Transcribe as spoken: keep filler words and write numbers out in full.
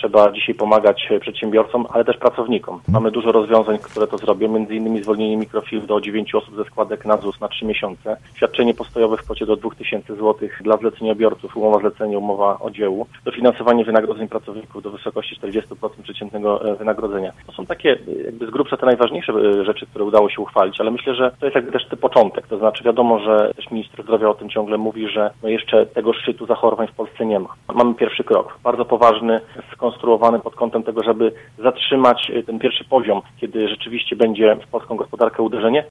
trzeba dzisiaj pomagać przedsiębiorcom, ale też pracownikom. Mamy dużo rozwiązań, które to zrobią, między innymi zwolnienie mikrofirm do dziewięciu osób ze składek na ZUS na trzy miesiące, świadczenie postojowe w kwocie do dwóch tysięcy złotych dla zleceniobiorców, umowa zlecenia, umowa o dziełu, dofinansowanie wynagrodzeń pracowników do wysokości czterdziestu procent przeciętnego wynagrodzenia. To są takie jakby z grubsza te najważniejsze rzeczy, które udało się uchwalić, ale myślę, że to jest jakby też początek. To znaczy wiadomo, że też minister zdrowia o tym ciągle mówi, że no jeszcze tego szczytu zachorowań w Polsce nie ma. Mamy pierwszy krok, bardzo poważny, skonstruowany pod kątem tego, żeby zatrzymać ten pierwszy poziom, kiedy rzeczywiście będzie w polską gospodarkę uderzenie.